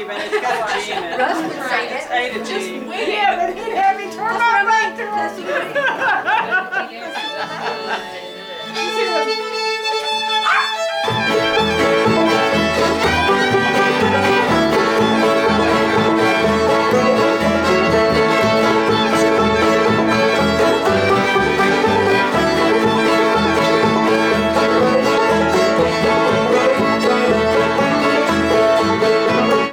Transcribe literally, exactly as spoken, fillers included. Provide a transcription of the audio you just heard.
Stephen, it's got a G in it. Russ would say It's it. A to G. Just win it. Yeah, but he